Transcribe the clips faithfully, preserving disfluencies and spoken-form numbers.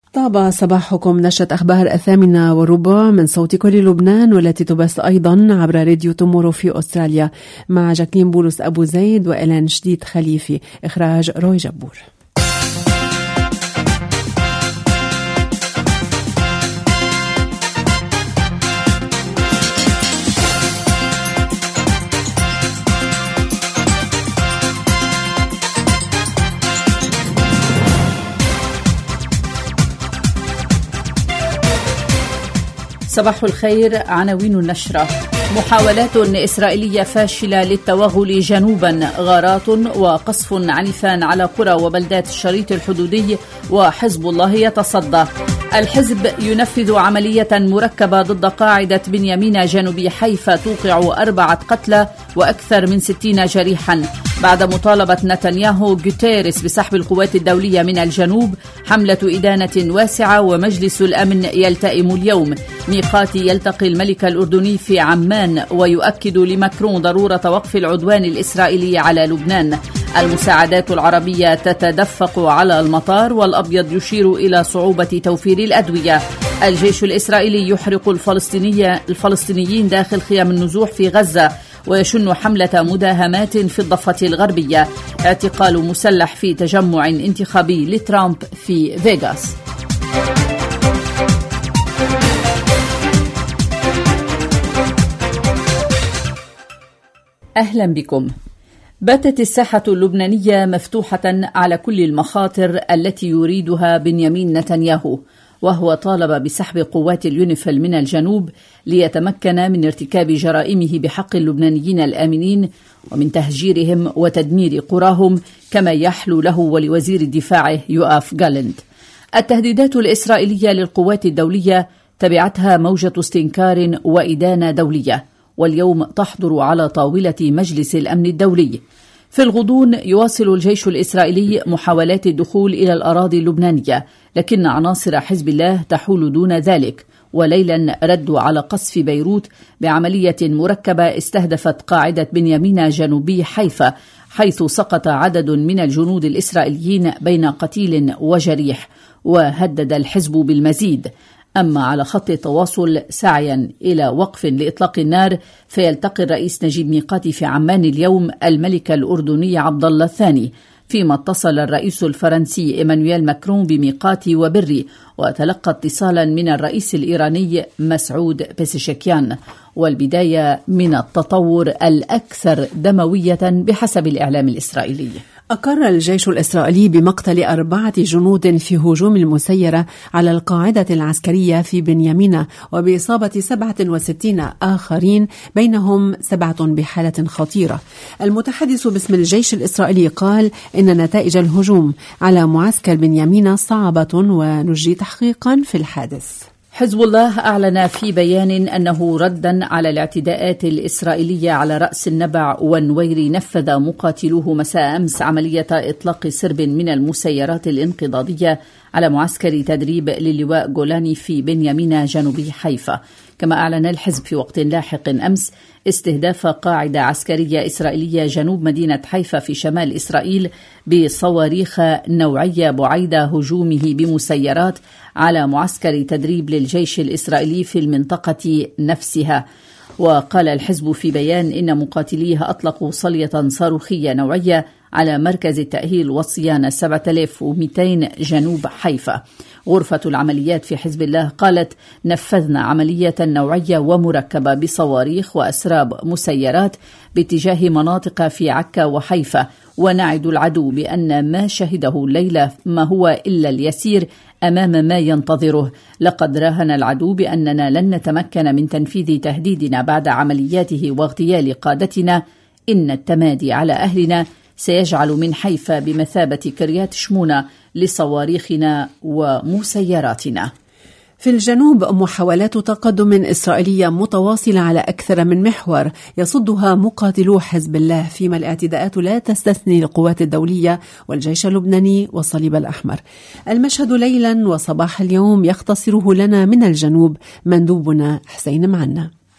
طاب صباحكم. نشرة أخبار الثامنة والربع من صوت كل لبنان، والتي تبث أيضا عبر راديو تومورو في أستراليا، مع جاكلين بولس أبو زيد وإلان شديد خليفي. إخراج روي جبور. صباح الخير. عناوين النشرة: محاولات إسرائيلية فاشلة للتوغل جنوبا، غارات وقصف عنيفان على قرى وبلدات الشريط الحدودي، وحزب الله يتصدى. الحزب ينفذ عملية مركبة ضد قاعدة بنيامين جنوبي حيفا توقع أربعة قتلى وأكثر من ستين جريحا. بعد مطالبة نتنياهو غوتيريس بسحب القوات الدولية من الجنوب، حملة إدانة واسعة ومجلس الأمن يلتئم اليوم. ميقاتي يلتقي الملك الأردني في عمان ويؤكد لماكرون ضرورة وقف العدوان الإسرائيلي على لبنان. المساعدات العربية تتدفق على المطار، والأبيض يشير إلى صعوبة توفير الأدوية. الجيش الإسرائيلي يحرق الفلسطينية الفلسطينيين داخل خيام النزوح في غزة، ويشن حملة مداهمات في الضفة الغربية. اعتقال مسلح في تجمع انتخابي لترامب في فيغاس. أهلا بكم. باتت الساحة اللبنانية مفتوحة على كل المخاطر التي يريدها بنيامين نتنياهو، وهو طالب بسحب قوات اليونيفيل من الجنوب ليتمكن من ارتكاب جرائمه بحق اللبنانيين الآمنين ومن تهجيرهم وتدمير قراهم، كما يحلو له ولوزير الدفاع يوآف غالند. التهديدات الإسرائيلية للقوات الدولية تبعتها موجة استنكار وإدانة دولية، واليوم تحضر على طاولة مجلس الأمن الدولي. في الغضون يواصل الجيش الإسرائيلي محاولات الدخول إلى الأراضي اللبنانية، لكن عناصر حزب الله تحول دون ذلك. وليلا ردوا على قصف بيروت بعملية مركبة استهدفت قاعدة بنيامين جنوبي حيفا، حيث سقط عدد من الجنود الإسرائيليين بين قتيل وجريح، وهدد الحزب بالمزيد. أما على خط التواصل سعيا إلى وقف لإطلاق النار، فيلتقي الرئيس نجيب ميقاتي في عمان اليوم الملك الأردني عبد الله الثاني، فيما اتصل الرئيس الفرنسي إيمانويل ماكرون بميقاتي وبري، وتلقى اتصالا من الرئيس الإيراني مسعود بيزشكيان. والبداية من التطور الأكثر دموية بحسب الإعلام الإسرائيلي. أقر الجيش الإسرائيلي بمقتل أربعة جنود في هجوم المسيرة على القاعدة العسكرية في بنيامين، وبإصابة سبعة وستين آخرين، بينهم سبعة بحالة خطيرة. المتحدث باسم الجيش الإسرائيلي قال إن نتائج الهجوم على معسكر بنيامين صعبة ونجري تحقيقا في الحادث. حزب الله أعلن في بيان أنه ردا على الاعتداءات الإسرائيلية على رأس النبع والنويري، نفذ مقاتلوه مساء أمس عملية إطلاق سرب من المسيرات الانقضاضية على معسكر تدريب للواء جولاني في بنيامين جنوبي حيفا. كما أعلن الحزب في وقت لاحق أمس استهداف قاعدة عسكرية إسرائيلية جنوب مدينة حيفا في شمال إسرائيل بصواريخ نوعية بعيد هجومه بمسيرات على معسكر تدريب للجيش الإسرائيلي في المنطقة نفسها. وقال الحزب في بيان إن مقاتليه أطلقوا صلية صاروخية نوعية على مركز التأهيل والصيانة سبعة آلاف ومئتين جنوب حيفا. غرفة العمليات في حزب الله قالت: نفذنا عملية نوعية ومركبة بصواريخ وأسراب مسيرات باتجاه مناطق في عكا وحيفا، ونعد العدو بأن ما شهده الليلة ما هو إلا اليسير أمام ما ينتظره. لقد راهن العدو بأننا لن نتمكن من تنفيذ تهديدنا بعد عملياته واغتيال قادتنا. إن التمادي على أهلنا سيجعل من حيفا بمثابة كريات شمونة لصواريخنا ومسيراتنا. في الجنوب محاولات تقدم إسرائيلية متواصلة على أكثر من محور يصدها مقاتلو حزب الله، فيما الاعتداءات لا تستثني القوات الدولية والجيش اللبناني والصليب الأحمر. المشهد ليلا وصباح اليوم يختصره لنا من الجنوب مندوبنا حسين معنا.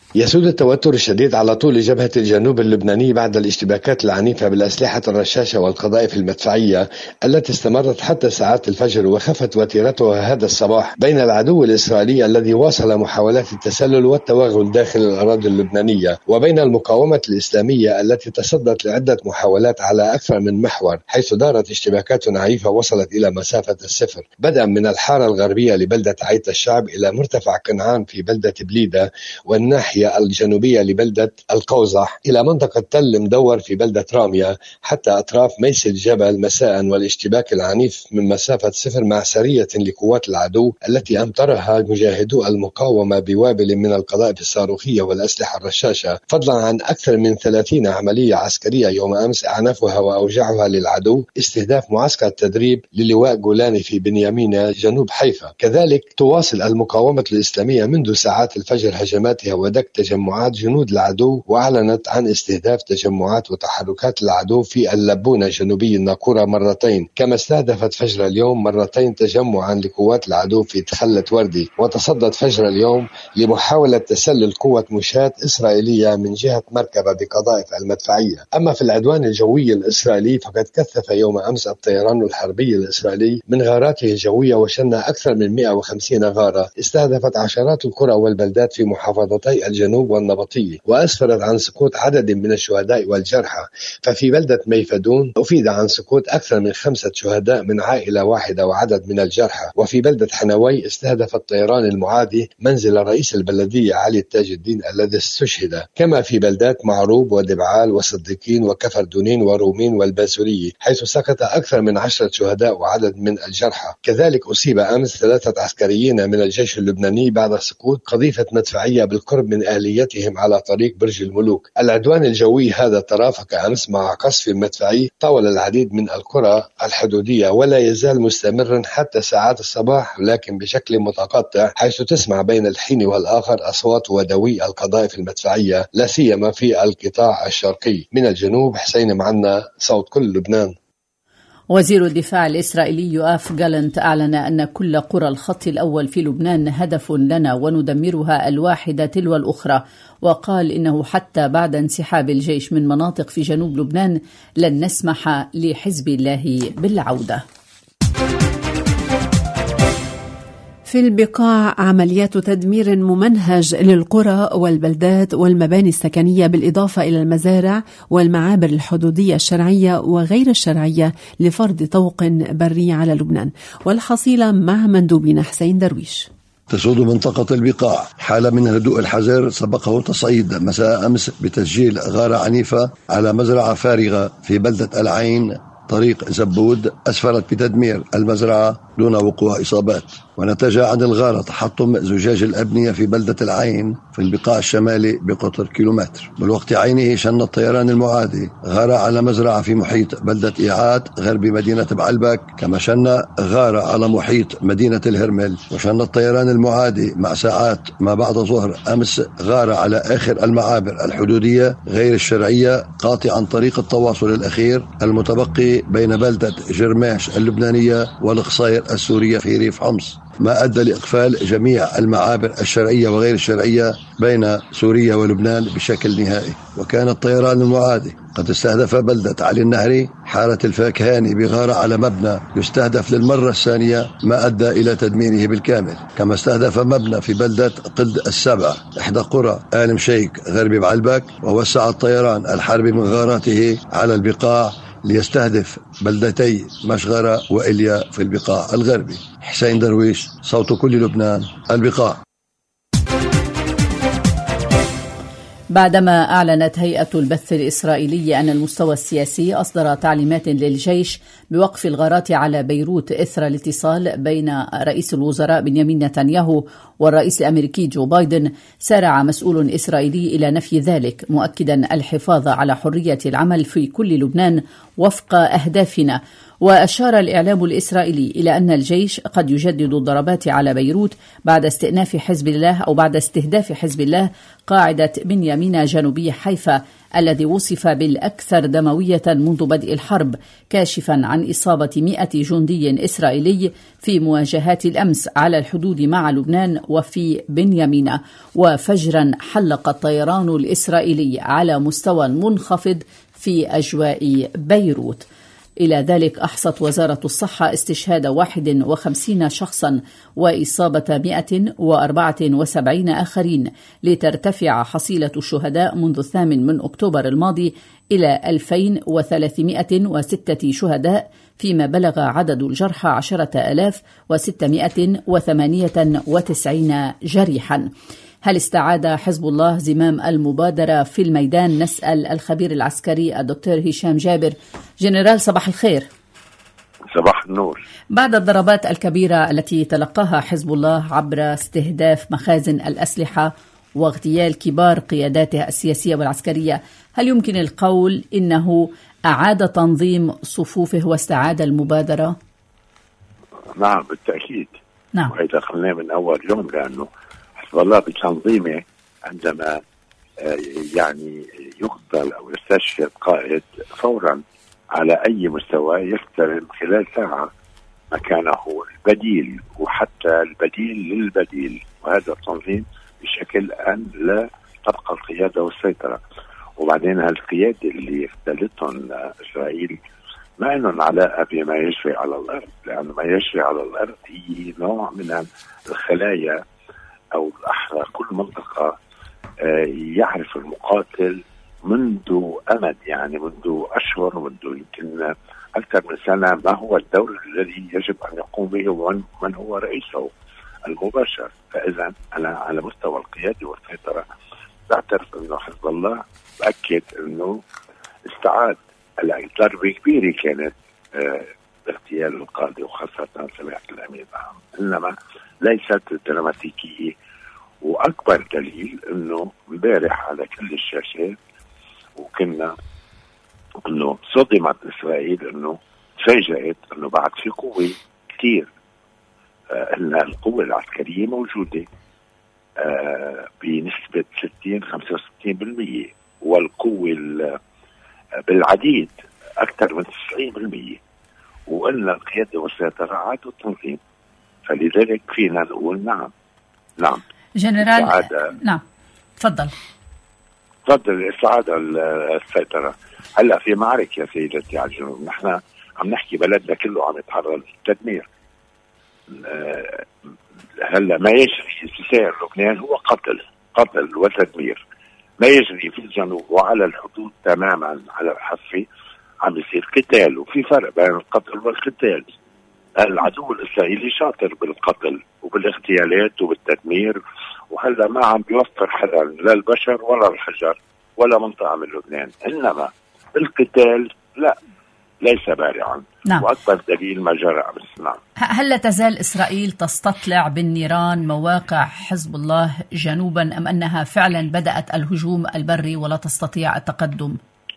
يسود التوتر الشديد على طول جبهة الجنوب اللبناني بعد الاشتباكات العنيفة بالأسلحة الرشاشة والقذائف المدفعية التي استمرت حتى ساعات الفجر وخفت وتيرتها هذا الصباح بين العدو الإسرائيلي الذي واصل محاولات التسلل والتوغل داخل الأراضي اللبنانية وبين المقاومة الإسلامية التي تصدت لعدة محاولات على أكثر من محور، حيث دارت اشتباكات عنيفة وصلت إلى مسافة الصفر، بدءا من الحارة الغربية لبلدة عيت الشعب إلى مرتفع كنعان في بلدة بليدة والناحية الجنوبية لبلدة القوزح إلى منطقة تل مدور في بلدة رامية حتى أطراف ميس الجبل مساء، والاشتباك العنيف من مسافة صفر مع سرية لقوات العدو التي أمطرها مجاهدو المقاومة بوابل من القذائف الصاروخية والأسلحة الرشاشة، فضلا عن أكثر من ثلاثين عملية عسكرية يوم أمس أعنفها وأوجعها للعدو، استهداف معسكر تدريب للواء جولاني في بنيامين جنوب حيفا. كذلك تواصل المقاومة الإسلامية منذ ساعات الفجر هجماتها ودك تجمعات جنود العدو، وأعلنت عن استهداف تجمعات وتحركات العدو في اللبونة جنوبي الناقورة مرتين، كما استهدفت فجر اليوم مرتين تجمعا لقوات العدو في تخلة وردي، وتصدت فجر اليوم لمحاولة تسلل قوة مشاة إسرائيلية من جهة مركبة بقذائف المدفعية. أما في العدوان الجوي الإسرائيلي فقد كثف يوم أمس الطيران الحربي الإسرائيلي من غاراته الجوية وشن أكثر من مئة وخمسين غارة استهدفت عشرات القرى والبلدات في محافظتي الجنوب والنبطية، وأسفرت عن سقوط عدد من الشهداء والجرحى. ففي بلدة ميفدون أفيد عن سقوط أكثر من خمسة شهداء من عائلة واحدة وعدد من الجرحى. وفي بلدة حنوي استهدف الطيران المعادي منزل رئيس البلدية علي التاج الدين الذي استشهد، كما في بلدات معروب ودبعال وصديقين وكفر دونين ورومين والباسورية حيث سقط أكثر من عشرة شهداء وعدد من الجرحى. كذلك أصيب أمس ثلاثة عسكريين من الجيش اللبناني بعد سقوط قذيفة مدفعية بالقرب من أهليتهم على طريق برج الملوك. العدوان الجوي هذا ترافق أمس مع قصف مدفعي طول العديد من القرى الحدودية ولا يزال مستمرا حتى ساعات الصباح، لكن بشكل متقطع، حيث تسمع بين الحين والآخر أصوات ودوي القذائف المدفعية لا سيما في القطاع الشرقي. من الجنوب حسين معنا، صوت كل لبنان. وزير الدفاع الإسرائيلي يؤاف جالنت أعلن أن كل قرى الخط الأول في لبنان هدف لنا وندمرها الواحدة تلو الأخرى، وقال إنه حتى بعد انسحاب الجيش من مناطق في جنوب لبنان لن نسمح لحزب الله بالعودة. في البقاع عمليات تدمير ممنهج للقرى والبلدات والمباني السكنية بالإضافة إلى المزارع والمعابر الحدودية الشرعية وغير الشرعية لفرض طوق بري على لبنان. والحصيلة مع مندوبنا حسين درويش. تسود منطقة البقاع حالة من هدوء الحذر سبقه تصعيد مساء أمس بتسجيل غارة عنيفة على مزرعة فارغة في بلدة العين طريق زبود، أسفرت بتدمير المزرعة دون وقوع إصابات. ونتج عن الغارة تحطم زجاج الأبنية في بلدة العين في البقاع الشمالي بقطر كيلومتر. بالوقت عينه شن الطيران المعادي غارة على مزرعة في محيط بلدة إيعات غرب مدينة بعلبك، كما شن غارة على محيط مدينة الهرمل. وشن الطيران المعادي مع ساعات ما بعد ظهر أمس غارة على آخر المعابر الحدودية غير الشرعية قاطعا طريق التواصل الأخير المتبقي بين بلدة جرماش اللبنانية والقصير السورية في ريف حمص، ما أدى لإقفال جميع المعابر الشرعية وغير الشرعية بين سوريا ولبنان بشكل نهائي. وكان الطيران المعادي قد استهدف بلدة علي النهري حارة الفاكهاني بغارة على مبنى يستهدف للمرة الثانية، ما أدى إلى تدميره بالكامل. كما استهدف مبنى في بلدة قد السبع إحدى قرى آل مشيك غرب بعلبك، ووسع الطيران الحربي من غاراته على البقاع ليستهدف بلدتي مشغرة وإليا في البقاع الغربي. حسين درويش، صوت كل لبنان، البقاع. بعدما أعلنت هيئة البث الإسرائيلية أن المستوى السياسي أصدر تعليمات للجيش بوقف الغارات على بيروت إثر الاتصال بين رئيس الوزراء بنيامين نتنياهو والرئيس الأمريكي جو بايدن، سارع مسؤول إسرائيلي إلى نفي ذلك، مؤكدا الحفاظ على حرية العمل في كل لبنان وفق أهدافنا. وأشار الإعلام الإسرائيلي إلى أن الجيش قد يجدد الضربات على بيروت بعد استئناف حزب الله أو بعد استهداف حزب الله قاعدة بنيامين جنوبي حيفا الذي وصف بالأكثر دموية منذ بدء الحرب، كاشفا عن إصابة مئة جندي إسرائيلي في مواجهات الأمس على الحدود مع لبنان وفي بنيامين. وفجرا حلق الطيران الإسرائيلي على مستوى منخفض في أجواء بيروت. إلى ذلك أحصت وزارة الصحة استشهاد واحد وخمسين شخصا وإصابة مئة وأربعة وسبعين آخرين، لترتفع حصيلة الشهداء منذ الثامن من أكتوبر الماضي إلى ألفين وثلاثمئة وستة شهداء، فيما بلغ عدد الجرحى عشرة آلاف وستمئة وثمانية وتسعين جريحا. هل استعاد حزب الله زمام المبادرة في الميدان؟ نسأل الخبير العسكري الدكتور هشام جابر. جنرال صباح الخير. صباح النور. بعد الضربات الكبيرة التي تلقاها حزب الله عبر استهداف مخازن الأسلحة واغتيال كبار قياداته السياسية والعسكرية، هل يمكن القول إنه أعاد تنظيم صفوفه واستعاد المبادرة؟ نعم بالتأكيد. نعم. وإذا دخلنا من أول يوم، لأنه حزب الله بتنظيمه عندما يعني يقتل أو يستشهد قائد فورا على أي مستوى يستلم خلال ساعة مكانه البديل وحتى البديل للبديل، وهذا التنظيم بشكل أن لا تبقى القيادة والسيطرة. وبعدين هالقيادة اللي اختلتهم إسرائيل ما إنهم علاقة بما يجري على الأرض، لأن ما يجري على الأرض هي نوع من الخلايا أو الأحرى. كل منطقة يعرف المقاتل منذ أمد، يعني منذ أشهر ومنذ يمكن أكثر من سنة، ما هو الدور الذي يجب أن يقوم به ومن هو رئيسه المباشر. فإذا أنا على مستوى القيادة والسيطرة بعترف أنه حزب الله أكد أنه استعاد. ضربة كبيرة كانت باغتيال القادة وخاصة سماحة الأمين العام، إنما ليست دراماتيكية. وأكبر دليل أنه امبارح على كل الشاشات وكنا أنه صدمت إسرائيل، أنه تفاجأت أنه بعد في قوة كتير، آه أن القوة العسكرية موجودة آه بنسبة ستين خمسة وستين بالمئة، والقوة بالعديد أكثر من تسعين بالمئة، وأن القيادة والسيطرة عادوا التنظيم. فلذلك فينا نقول نعم نعم جنرال. نعم تفضل تفضل. الاستعادة السيطرة هلا في معركة يا سيدتي على الجنوب. نحن عم نحكي بلدنا كله عم يتعرض للتدمير. أه هلا ما يجري في سائر لبنان هو قتل قتل وتدمير. ما يجري في الجنوب وعلى الحدود تماما على الحافة عم يصير قتال، وفي فرق بين القتل والقتال. العدو الإسرائيلي شاطر بالقتل وبالاغتيالات وبالتدمير، وهلا ما عم بيوفر حدا لا البشر ولا الحجر ولا منطقة من لبنان، إنما القتال لا ليس بارعا. نعم. وأكبر دليل ما جرى أمس. نعم. هل لا تزال إسرائيل تستطلع بالنيران مواقع حزب الله جنوبا، أم أنها فعلا بدأت الهجوم البري ولا تستطيع التقدم؟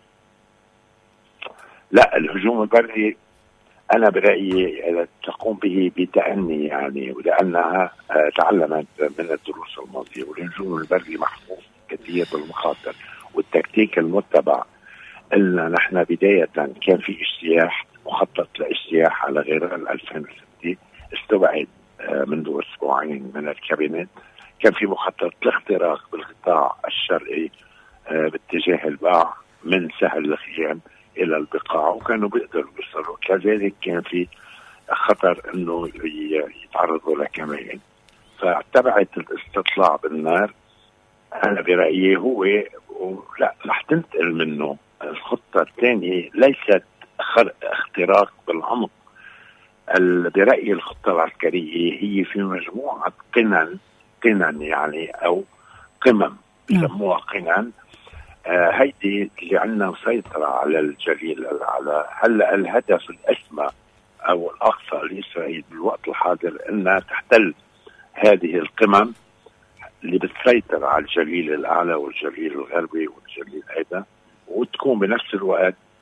لا، الهجوم البري أنا برأيي تقوم به بتأني، يعني ولأنها تعلمت من الدروس الماضية. والهجوم البري محفوظ كثير بالمخاطر والتكتيك المتبع. قلنا نحن بداية كان في اجتياح مخطط لاجتياح على غرار ألفين وستة، استبعد منذ أسبوعين من الكابينت. كان في مخطط لاختراق بالقطاع الشرقي باتجاه الباع من سهل الخيام إلى البقاع، وكانوا بيقدروا يوصلوا. كذلك كان في خطر إنه يتعرضوا لكمين، فاتبعت الاستطلاع بالنار. أنا برأيي هو لا رح تنتقل منه. الخطة الثانية ليست اختراق بالعمق. برأيي الخطة العسكرية هي في مجموعة قنن قنن يعني أو قمم يسموها قنن. آه هيدي اللي عندنا مسيطرة على الجليل الأعلى. هلا الهدف الأسمى أو الأقصى لإسرائيل بالوقت الحاضر أنها تحتل هذه القمم اللي بتسيطر على الجليل الأعلى والجليل الغربي والجليل أيضا، وتكون بنفس الوقت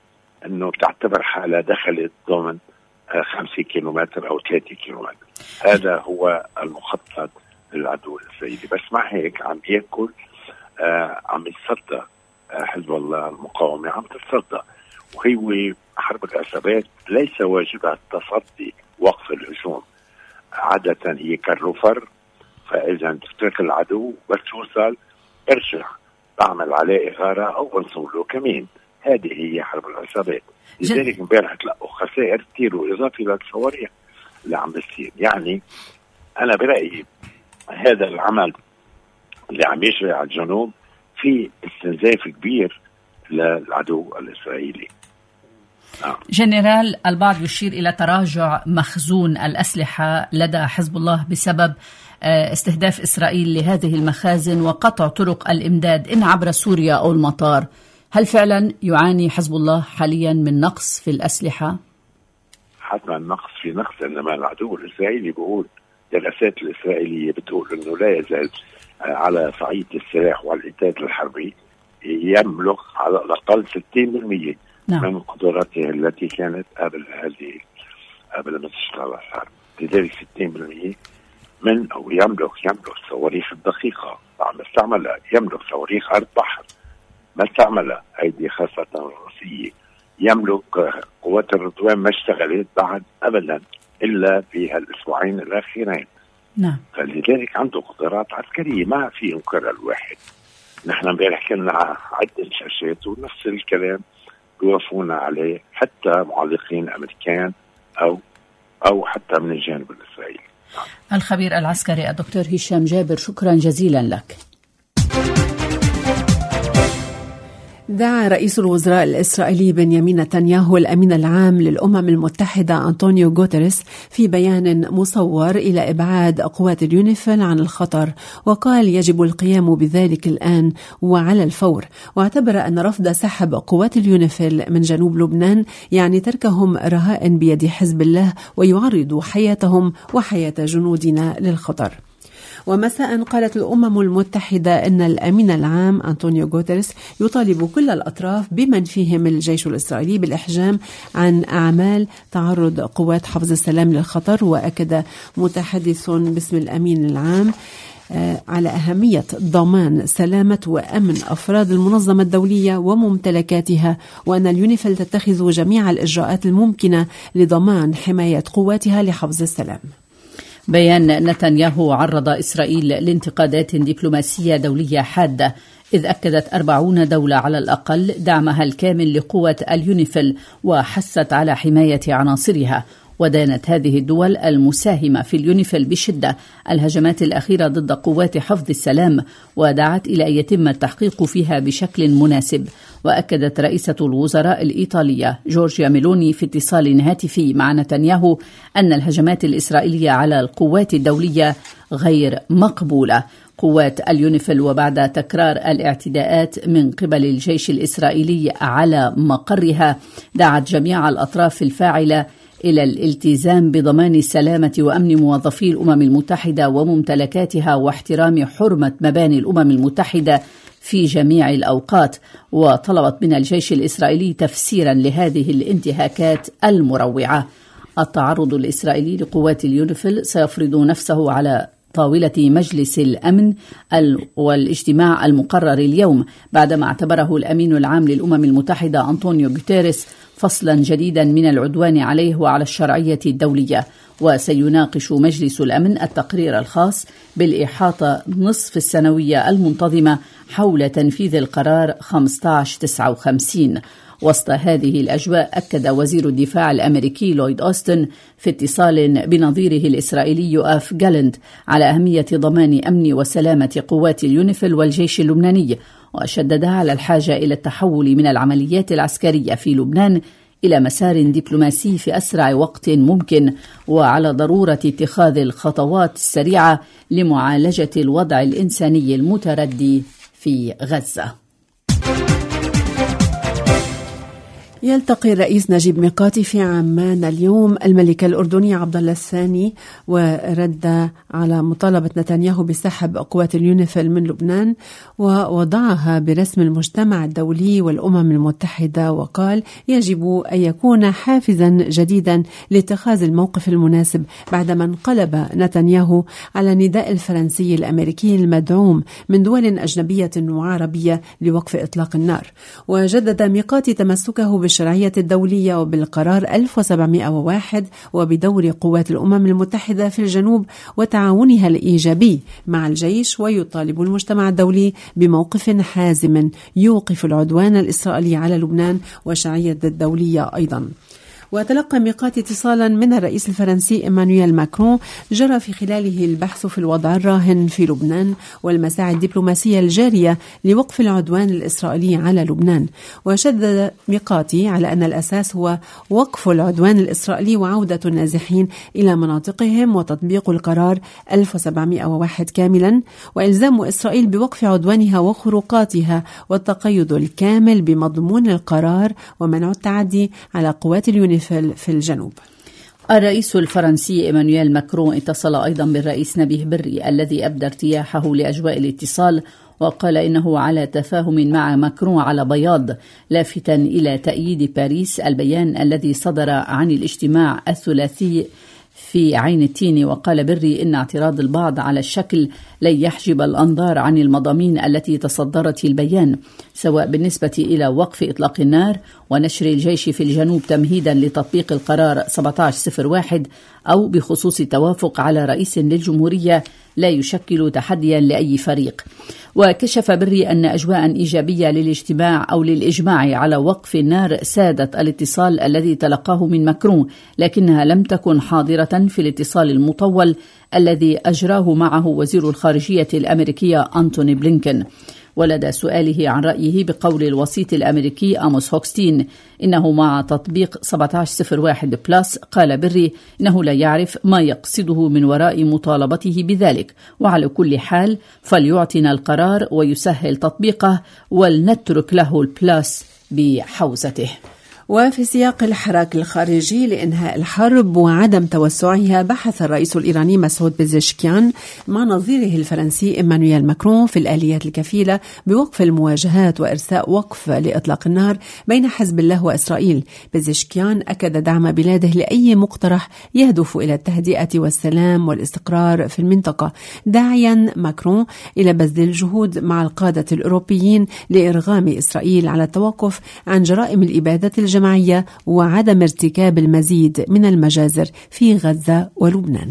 أنه بتعتبر حالها دخلت ضمن خمسين كيلومتر أو ثلاثين كيلومتر. هذا هو المخطط للعدو الإسرائيلي. بس مع هيك عم يأكل، آه عم يتصدى آه حزب الله المقاومة عم تتصدى، وهي حرب العصابات ليس واجبها التصدي وقف الهجوم، عادة هي كالرفر، فإذا تفترق العدو بس توصل ارجع بعمل عليه إغارة أو بنصب له كمين. هذه هي حرب العصابات. لذلك امبارح تلقوا خسائر كثير وإضافي للصواريخ اللي عم بتصير. يعني أنا برأيي هذا العمل اللي عم يجري على الجنوب في استنزاف كبير للعدو الإسرائيلي. آه. جنرال، البعض يشير إلى تراجع مخزون الأسلحة لدى حزب الله بسبب استهداف إسرائيل لهذه المخازن وقطع طرق الإمداد إن عبر سوريا أو المطار. هل فعلا يعاني حزب الله حاليا من نقص في الأسلحة؟ حتما نقص في نقص، إنما العدو الإسرائيلي بيقول، الدراسات الإسرائيلية بتقول إنه لا يزال على صعيد السلاح والإنتاج الحربي يملك على الأقل ستين بالمئة نعم. من قدراته التي كانت قبل هذه قبل ما تشتغل الحرب. لذلك ستين بالمئة من أو يملك يملك صواريخ الدقيقة عم استعملها، يملك صواريخ أرض بحر ما استعملها أيدي خاصة الروسية، يملك قوات الرضوان ما اشتغلت بعد أبدا إلا في هالأسبوعين الأخيرين نعم. فلذلك عنده قدرات عسكرية ما في إنكار الواحد. نحن امبارح كنا عدة شاشات ونفس الكلام بيوافقونا عليه، حتى معلقين أمريكان أو أو حتى من الجانب الإسرائيلي. الخبير العسكري الدكتور هشام جابر، شكرا جزيلا لك. دعا رئيس الوزراء الإسرائيلي بنيامين نتنياهو الأمين العام للأمم المتحدة أنطونيو غوتيريس في بيان مصور إلى إبعاد قوات اليونيفيل عن الخطر، وقال يجب القيام بذلك الآن وعلى الفور، واعتبر أن رفض سحب قوات اليونيفيل من جنوب لبنان يعني تركهم رهائن بيد حزب الله ويعرض حياتهم وحياة جنودنا للخطر. ومساء قالت الأمم المتحدة أن الأمين العام أنطونيو غوتيريس يطالب كل الأطراف بمن فيهم الجيش الإسرائيلي بالإحجام عن أعمال تعرض قوات حفظ السلام للخطر. وأكد متحدث باسم الأمين العام على أهمية ضمان سلامة وأمن أفراد المنظمة الدولية وممتلكاتها، وأن اليونيفيل تتخذ جميع الإجراءات الممكنة لضمان حماية قواتها لحفظ السلام. بيان نتنياهو عرض إسرائيل لانتقادات دبلوماسية دولية حادة، إذ أكدت أربعون دولة على الأقل دعمها الكامل لقوة اليونيفيل وحثت على حماية عناصرها. ودانت هذه الدول المساهمة في اليونيفيل بشدة الهجمات الأخيرة ضد قوات حفظ السلام، ودعت إلى أن يتم التحقيق فيها بشكل مناسب. وأكدت رئيسة الوزراء الإيطالية جورجيا ميلوني في اتصال هاتفي مع نتنياهو أن الهجمات الإسرائيلية على القوات الدولية غير مقبولة. قوات اليونيفيل وبعد تكرار الاعتداءات من قبل الجيش الإسرائيلي على مقرها دعت جميع الأطراف الفاعلة إلى الالتزام بضمان سلامة وأمن موظفي الأمم المتحدة وممتلكاتها واحترام حرمة مباني الأمم المتحدة في جميع الأوقات. وطلبت من الجيش الإسرائيلي تفسيرا لهذه الانتهاكات المروعة. التعرض الإسرائيلي لقوات اليونيفيل سيفرض نفسه على طاولة مجلس الأمن والاجتماع المقرر اليوم، بعدما اعتبره الأمين العام للأمم المتحدة أنطونيو غوتيريس فصلا جديدا من العدوان عليه وعلى الشرعية الدولية. وسيناقش مجلس الأمن التقرير الخاص بالإحاطة نصف السنوية المنتظمة حول تنفيذ القرار خمسة عشر تسعة وخمسين. وسط هذه الأجواء أكد وزير الدفاع الأمريكي لويد أوستن في اتصال بنظيره الإسرائيلي يؤاف جالنت على أهمية ضمان أمن وسلامة قوات اليونيفيل والجيش اللبناني، وشدد على الحاجة إلى التحول من العمليات العسكرية في لبنان إلى مسار دبلوماسي في أسرع وقت ممكن، وعلى ضرورة اتخاذ الخطوات السريعة لمعالجة الوضع الإنساني المتردي في غزة. يلتقي الرئيس نجيب ميقاتي في عمان اليوم الملك الأردني عبد الله الثاني، ورد على مطالبة نتنياهو بسحب قوات اليونيفيل من لبنان ووضعها برسم المجتمع الدولي والأمم المتحدة، وقال يجب أن يكون حافزا جديدا لاتخاذ الموقف المناسب بعدما انقلب نتنياهو على نداء الفرنسي الأمريكي المدعوم من دول أجنبية وعربية لوقف إطلاق النار. وجدد ميقاتي تمسكه بالشرعية الدولية وبالقرار ألف وسبعمائة وواحد وبدور قوات الأمم المتحدة في الجنوب وتعاونها الإيجابي مع الجيش، ويطالب المجتمع الدولي بموقف حازم يوقف العدوان الإسرائيلي على لبنان والشرعية الدولية أيضا. وتلقى ميقاتي اتصالا من الرئيس الفرنسي إيمانويل ماكرون جرى في خلاله البحث في الوضع الراهن في لبنان والمساعي الدبلوماسية الجارية لوقف العدوان الإسرائيلي على لبنان. وشدد ميقاتي على أن الأساس هو وقف العدوان الإسرائيلي وعودة النازحين إلى مناطقهم وتطبيق القرار ألف وسبعمائة وواحد كاملا، وإلزام إسرائيل بوقف عدوانها وخروقاتها والتقيد الكامل بمضمون القرار ومنع التعدي على قوات اليونيفيل في الجنوب. الرئيس الفرنسي إيمانويل ماكرون اتصل أيضا بالرئيس نبيه بري الذي أبدى ارتياحه لأجواء الاتصال، وقال إنه على تفاهم مع ماكرون على بياض، لافتا إلى تأييد باريس البيان الذي صدر عن الاجتماع الثلاثي في عين التين. وقال بري إن اعتراض البعض على الشكل لن يحجب الأنظار عن المضامين التي تصدرت البيان، سواء بالنسبة إلى وقف إطلاق النار ونشر الجيش في الجنوب تمهيدا لتطبيق القرار سبعة عشر صفر واحد أو بخصوص التوافق على رئيس للجمهورية لا يشكل تحديا لأي فريق. وكشف بري أن أجواء إيجابية للاجتماع أو للإجماع على وقف النار سادت الاتصال الذي تلقاه من ماكرون، لكنها لم تكن حاضرة في الاتصال المطول الذي أجراه معه وزير الخارجية الأمريكية أنتوني بلينكن. ولدى سؤاله عن رأيه بقول الوسيط الأمريكي آموس هوكستين إنه مع تطبيق سبعة عشر صفر واحد بلس، قال بري إنه لا يعرف ما يقصده من وراء مطالبته بذلك، وعلى كل حال فليعطينا القرار ويسهل تطبيقه ولنترك له البلاس بحوزته. وفي سياق الحراك الخارجي لإنهاء الحرب وعدم توسعها، بحث الرئيس الإيراني مسعود بزشكيان مع نظيره الفرنسي إيمانويل ماكرون في الآليات الكفيلة بوقف المواجهات وإرساء وقف لإطلاق النار بين حزب الله وإسرائيل. بزشكيان أكد دعم بلاده لأي مقترح يهدف إلى التهدئة والسلام والاستقرار في المنطقة، داعيا ماكرون إلى بذل الجهود مع القادة الأوروبيين لإرغام إسرائيل على التوقف عن جرائم الإبادة الجماعية وعدم ارتكاب المزيد من المجازر في غزة ولبنان.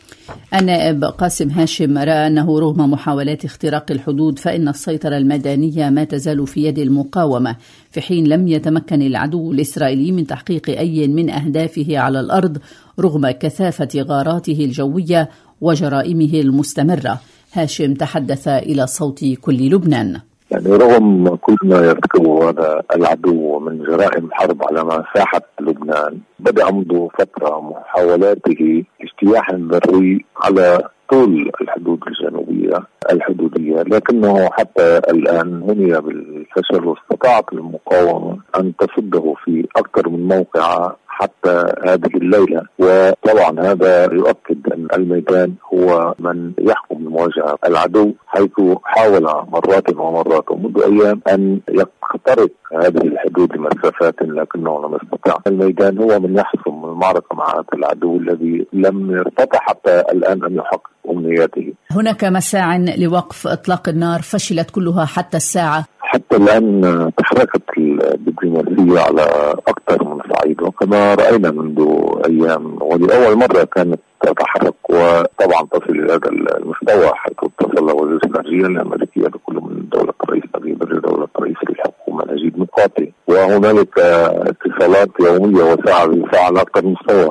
النائب قاسم هاشم رأى أنه رغم محاولات اختراق الحدود فإن السيطرة الميدانية ما تزال في يد المقاومة، في حين لم يتمكن العدو الإسرائيلي من تحقيق أي من أهدافه على الأرض رغم كثافة غاراته الجوية وجرائمه المستمرة. هاشم تحدث إلى صوت كل لبنان. يعني رغم كل ما يرتكبه هذا العدو من جرائم حرب على مساحة لبنان، بدأ منذ فترة محاولاته اجتياح بري على طول الحدود الجنوبية الحدودية، لكنه حتى الآن هني بالفشل، واستطاعت المقاومة أن تصده في أكثر من موقع حتى هذه الليلة. وطبعا هذا يؤكد أن الميدان هو من يحكم المواجهة. العدو حيث حاول مرات ومرات ومنذ أيام أن يخترق هذه الحدود لمسافات لكنه لم يستطع. الميدان هو من يحسم المعركة مع هذا العدو الذي لم يستطع حتى الآن أن يحقق أمنياته. هناك مساع لوقف إطلاق النار فشلت كلها حتى الساعة. حتى الآن تحركت الدبلوماسية على أكثر من صعيد، وكما رأينا منذ أيام ولأول مرة كانت تتحرك وطبعا تصل إلى هذا المستوى، حيث اتصل وزير الخارجية الأمريكية بكل من دولة رئيس نبيه بري دولة رئيس الحكومة نجيب ميقاتي، وهنالك اتصالات يومية وساعة بساعة على أكثر مستوى.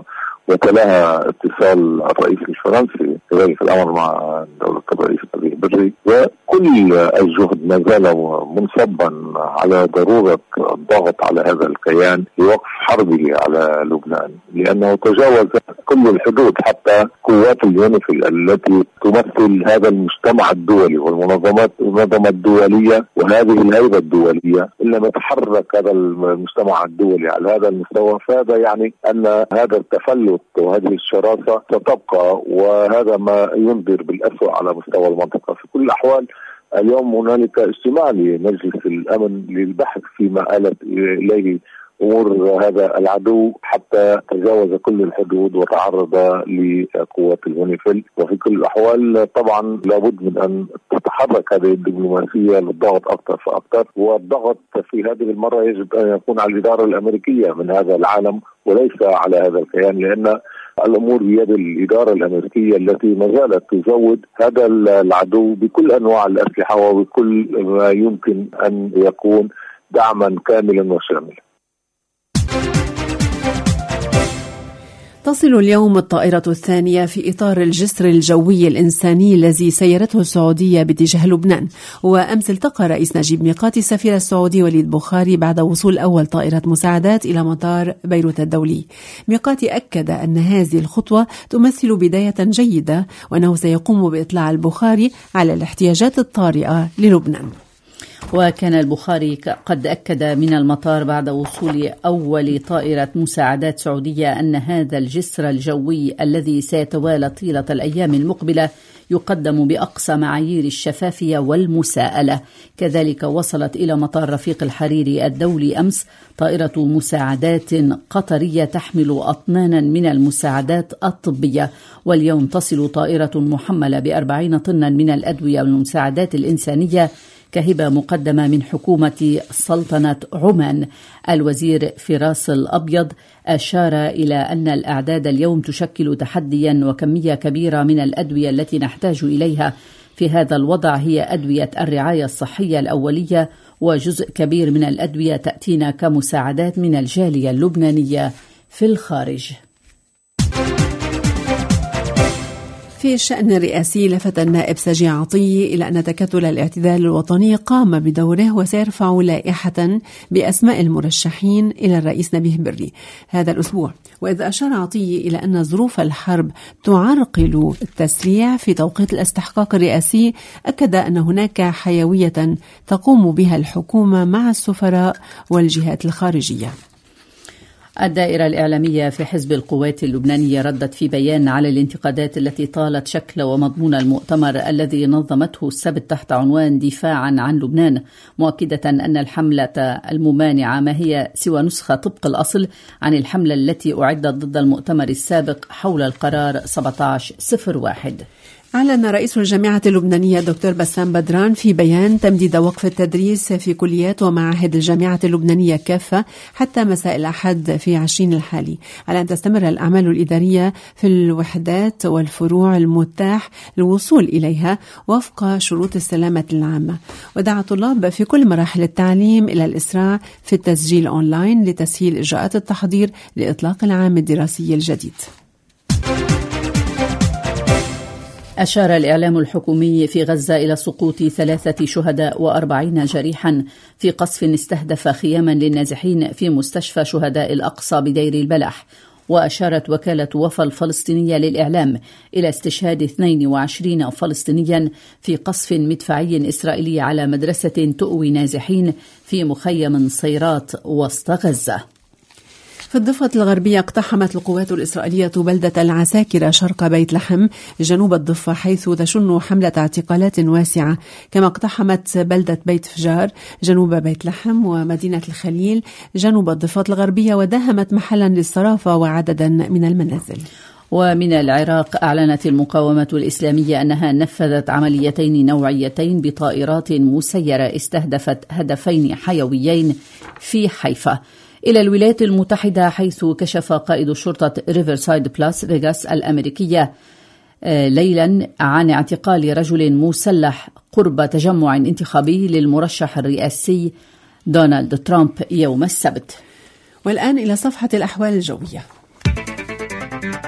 وتلاها اتصال الرئيس الفرنسي كذلك الأمر مع دولة الرئيس نبيه بري، وكل الجهد ما زال منصبا على ضرورة الضغط على هذا الكيان لوقف حربه على لبنان، لأنه تجاوز كل الحدود حتى قوات اليونيفيل التي تمثل هذا المجتمع الدولي والمنظمات المنظمة الدولية وهذه الهيبة الدولية. إنما تحرك هذا المجتمع الدولي على هذا المستوى، فهذا يعني أن هذا التفلت وهذه الشراسة ستبقى، وهذا ما ينذر بالأسوأ على مستوى المنطقة. في كل الأحوال اليوم هنالك اجتماع لمجلس الأمن للبحث فيما آلت إليه أمور هذا العدو حتى تجاوز كل الحدود وتعرض لقوات اليونيفيل. وفي كل الأحوال طبعا لابد من أن تتحرك هذه الدبلوماسية للضغط أكثر فأكثر، والضغط في هذه المرة يجب أن يكون على الإدارة الأمريكية من هذا العالم وليس على هذا الكيان، لأن الأمور بيد الإدارة الأمريكية التي ما زالت تزود هذا العدو بكل أنواع الأسلحة وبكل ما يمكن أن يكون دعما كاملا وشاملا. تصل اليوم الطائرة الثانية في إطار الجسر الجوي الإنساني الذي سيرته السعودية باتجاه لبنان. وأمس التقى رئيس نجيب ميقاتي السفير السعودي وليد بخاري بعد وصول أول طائرة مساعدات إلى مطار بيروت الدولي. ميقاتي أكد أن هذه الخطوة تمثل بداية جيدة، وأنه سيقوم بإطلاع البخاري على الاحتياجات الطارئة للبنان. وكان البخاري قد أكد من المطار بعد وصول أول طائرة مساعدات سعودية أن هذا الجسر الجوي الذي سيتوالى طيلة الأيام المقبلة يقدم بأقصى معايير الشفافية والمساءلة. كذلك وصلت إلى مطار رفيق الحريري الدولي أمس طائرة مساعدات قطرية تحمل أطنانا من المساعدات الطبية، واليوم تصل طائرة محملة بأربعين طنا من الأدوية والمساعدات الإنسانية كهبة مقدمة من حكومة سلطنة عمان. الوزير فراس الأبيض أشار إلى أن الأعداد اليوم تشكل تحديا، وكمية كبيرة من الأدوية التي نحتاج إليها في هذا الوضع هي أدوية الرعاية الصحية الأولية، وجزء كبير من الأدوية تأتينا كمساعدات من الجالية اللبنانية في الخارج. في الشأن الرئاسي لفت النائب سجي عطية إلى أن تكتل الاعتدال الوطني قام بدوره وسيرفع لائحة بأسماء المرشحين إلى الرئيس نبيه بري هذا الأسبوع. وإذ أشار عطية إلى أن ظروف الحرب تعرقل التسريع في توقيت الاستحقاق الرئاسي، أكد أن هناك حيوية تقوم بها الحكومة مع السفراء والجهات الخارجية. الدائرة الإعلامية في حزب القوات اللبنانية ردت في بيان على الانتقادات التي طالت شكل ومضمون المؤتمر الذي نظمته السبت تحت عنوان دفاعا عن لبنان، مؤكدة أن الحملة الممانعة ما هي سوى نسخة طبق الأصل عن الحملة التي أعدت ضد المؤتمر السابق حول القرار سبعة عشر صفر واحد. أعلن رئيس الجامعة اللبنانية دكتور بسام بدران في بيان تمديد وقف التدريس في كليات ومعاهد الجامعة اللبنانية كافة حتى مساء الأحد في عشرين الحالي، على أن تستمر الأعمال الإدارية في الوحدات والفروع المتاح الوصول إليها وفق شروط السلامة العامة. ودعا الطلاب في كل مراحل التعليم إلى الإسراع في التسجيل أونلاين لتسهيل إجراءات التحضير لإطلاق العام الدراسي الجديد. أشار الإعلام الحكومي في غزة إلى سقوط ثلاثة شهداء وأربعين جريحا في قصف استهدف خياما للنازحين في مستشفى شهداء الأقصى بدير البلح. وأشارت وكالة وفا الفلسطينية للإعلام إلى استشهاد اثنين وعشرين فلسطينيا في قصف مدفعي إسرائيلي على مدرسة تؤوي نازحين في مخيم صيرات وسط غزة. في الضفة الغربية اقتحمت القوات الإسرائيلية بلدة العساكر شرق بيت لحم جنوب الضفة، حيث تشن حملة اعتقالات واسعة. كما اقتحمت بلدة بيت فجار جنوب بيت لحم ومدينة الخليل جنوب الضفة الغربية، وداهمت محلا للصرافة وعددا من المنازل. ومن العراق أعلنت المقاومة الإسلامية أنها نفذت عمليتين نوعيتين بطائرات مسيرة استهدفت هدفين حيويين في حيفا. إلى الولايات المتحدة، حيث كشف قائد شرطة ريفرسايد بلاس فيغاس الأمريكية ليلا عن اعتقال رجل مسلح قرب تجمع انتخابي للمرشح الرئاسي دونالد ترامب يوم السبت. والآن إلى صفحة الأحوال الجوية.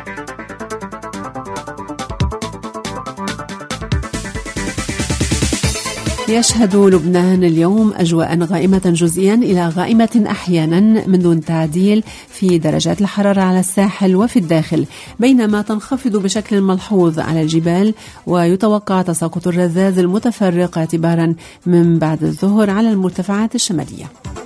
يشهد لبنان اليوم أجواء غائمة جزئيا إلى غائمة أحيانا من دون تعديل في درجات الحرارة على الساحل وفي الداخل، بينما تنخفض بشكل ملحوظ على الجبال، ويتوقع تساقط الرذاذ المتفرق اعتبارا من بعد الظهر على المرتفعات الشمالية.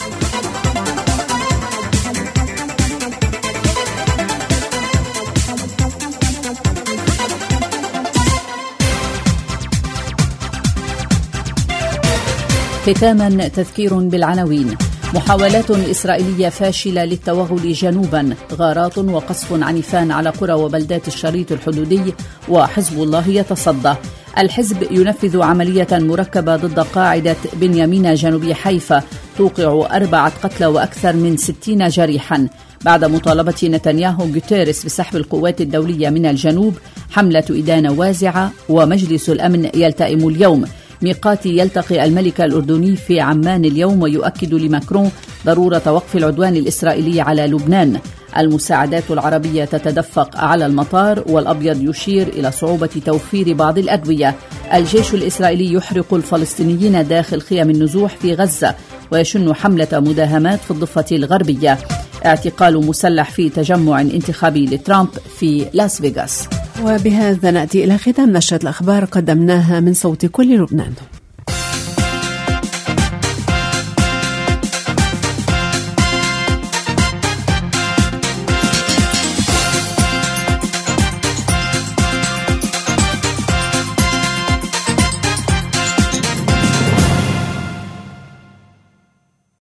ختاما تذكير بالعناوين. محاولات إسرائيلية فاشلة للتوغل جنوبا، غارات وقصف عنيفان على قرى وبلدات الشريط الحدودي، وحزب الله يتصدى. الحزب ينفذ عملية مركبة ضد قاعدة بنيامين جنوب حيفا توقع أربعة قتلى وأكثر من ستين جريحا. بعد مطالبة نتنياهو غوتيريس بسحب القوات الدولية من الجنوب، حملة إدانة وازعة، ومجلس الأمن يلتئم اليوم. ميقاتي يلتقي الملك الأردني في عمان اليوم ويؤكد لماكرون ضرورة وقف العدوان الإسرائيلي على لبنان. المساعدات العربية تتدفق على المطار، والأبيض يشير إلى صعوبة توفير بعض الأدوية. الجيش الإسرائيلي يحرق الفلسطينيين داخل خيم النزوح في غزة، ويشن حملة مداهمات في الضفة الغربية. اعتقال مسلح في تجمع انتخابي لترامب في لاس فيغاس. وبهذا نأتي إلى ختام نشرة الأخبار قدمناها من صوت كل لبنان.